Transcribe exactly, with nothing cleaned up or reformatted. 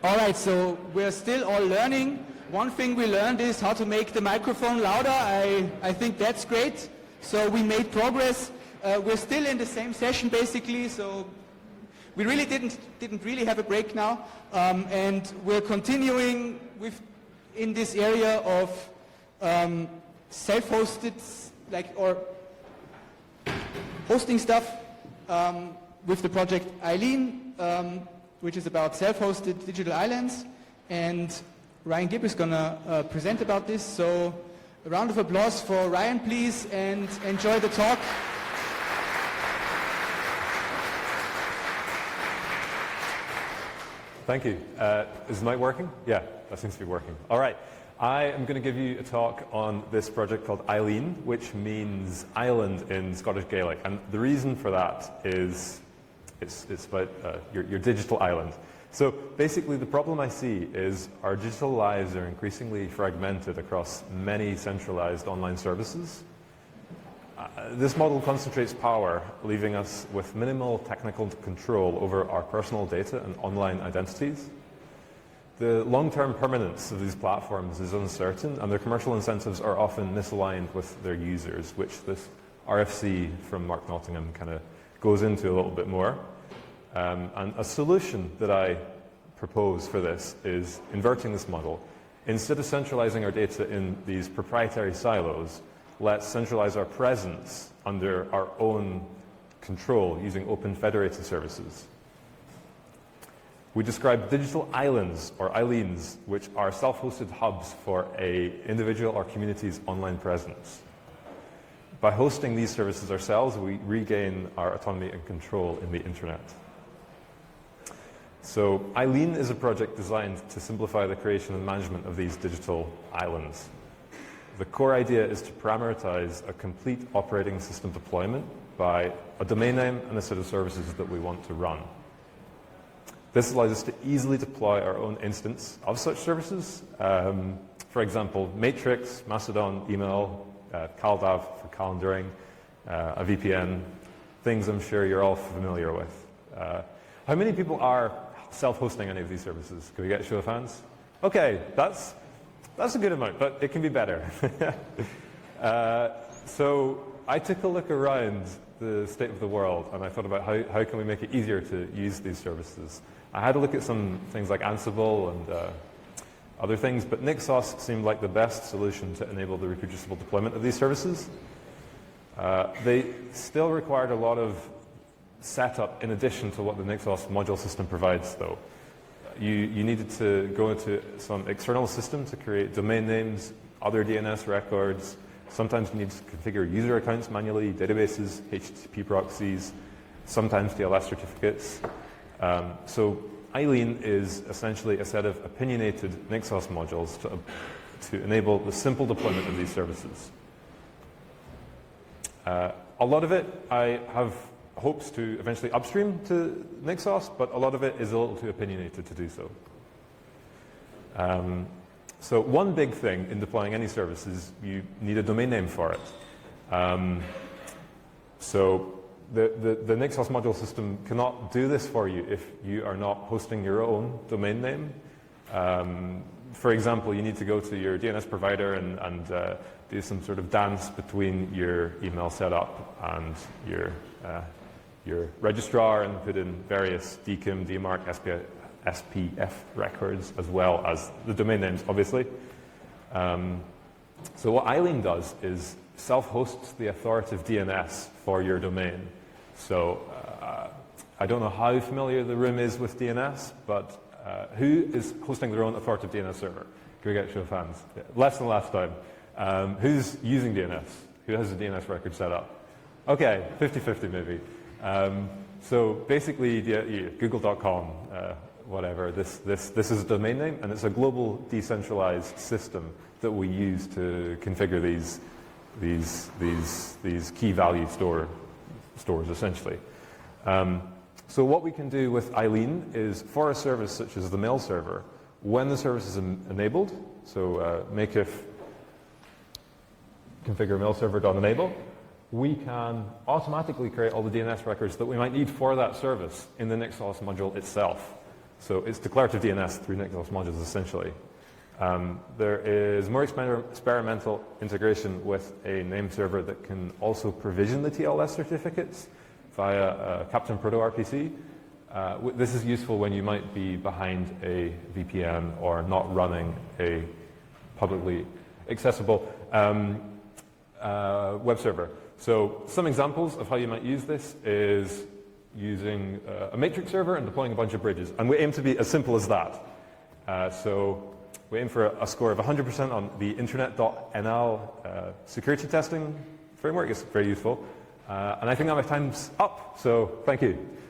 All right, so we're still all learning. One thing we learned is how to make the microphone louder. I, I think that's great. So we made progress. Uh, we're still in the same session basically, so we really didn't, didn't really have a break now. Um, and we're continuing with in this area of um, self-hosted, like, or hosting stuff um, with the project Eileen, um, which is about self-hosted digital islands. And Ryan Gibb is going to uh, present about this. So a round of applause for Ryan, please, and enjoy the talk. Thank you. Uh, is the mic working? Yeah, that seems to be working. All right. I am going to give you a talk on this project called Eileen, which means island in Scottish Gaelic. And the reason for that is it's, it's about uh, your, your digital island. So basically the problem I see is our digital lives are increasingly fragmented across many centralized online services. Uh, this model concentrates power, leaving us with minimal technical control over our personal data and online identities. The long-term permanence of these platforms is uncertain, and their commercial incentives are often misaligned with their users, which this R F C from Mark Nottingham kind of goes into a little bit more. Um, and a solution that I propose for this is inverting this model. Instead of centralizing our data in these proprietary silos, let's centralize our presence under our own control using open federated services. We describe digital islands, or isleens, which are self-hosted hubs for an individual or community's online presence. By hosting these services ourselves, we regain our autonomy and control in the internet. So Eileen is a project designed to simplify the creation and management of these digital islands. The core idea is to parameterize a complete operating system deployment by a domain name and a set of services that we want to run. This allows us to easily deploy our own instance of such services. Um, for example, Matrix, Mastodon, email, uh, CalDAV for calendaring, uh, a V P N, things I'm sure you're all familiar with. Uh, how many people are self-hosting any of these services? Can we get a show of hands? Okay, that's, that's a good amount, but it can be better. uh, so I took a look around the state of the world, and I thought about how, how can we make it easier to use these services. I had a look at some things like Ansible and uh, other things, but Nixos seemed like the best solution to enable the reproducible deployment of these services. Uh, they still required a lot of setup in addition to what the Nixos module system provides, though. You, you needed to go into some external system to create domain names, other D N S records. Sometimes you need to configure user accounts manually, databases, H T T P proxies, sometimes D L S certificates. Um, so Eileen is essentially a set of opinionated Nixos modules to, to enable the simple deployment of these services. Uh, a lot of it I have hopes to eventually upstream to Nixos, but a lot of it is a little too opinionated to do so. Um, so one big thing in deploying any service is you need a domain name for it. Um, so the, the, the Nixos module system cannot do this for you if you are not hosting your own domain name. Um, for example, you need to go to your D N S provider and, and uh, do some sort of dance between your email setup and your uh, your registrar and put in various D KIM, D MARC, S P F records, as well as the domain names, obviously. Um, so what Eileen does is self-hosts the authoritative D N S for your domain. So uh, I don't know how familiar the room is with D N S, but uh, who is hosting their own authoritative D N S server? Can we get a show of hands? Yeah, less than last time. Um, who's using D N S? Who has a D N S record set up? Okay, fifty fifty maybe. Um, so basically, yeah, yeah, google dot com, uh, whatever, this, this, this is a domain name, and it's a global decentralized system that we use to configure these, these, these, these key value store, stores, essentially. Um, so what we can do with Eileen is, for a service such as the mail server, when the service is en enabled, so uh, make if configure mail server.enable, we can automatically create all the D N S records that we might need for that service in the Nixos module itself. So it's declarative D N S through Nixos modules, essentially. Um, there is more exper experimental integration with a name server that can also provision the T L S certificates via uh, Captain Proto R P C. Uh, this is useful when you might be behind a V P N or not running a publicly accessible um, uh, web server. So some examples of how you might use this is using uh, a matrix server and deploying a bunch of bridges. And we aim to be as simple as that. Uh, so we aim for a, a score of one hundred percent on the internet dot N L uh, security testing framework. It's very useful. Uh, and I think now my time's up, so thank you.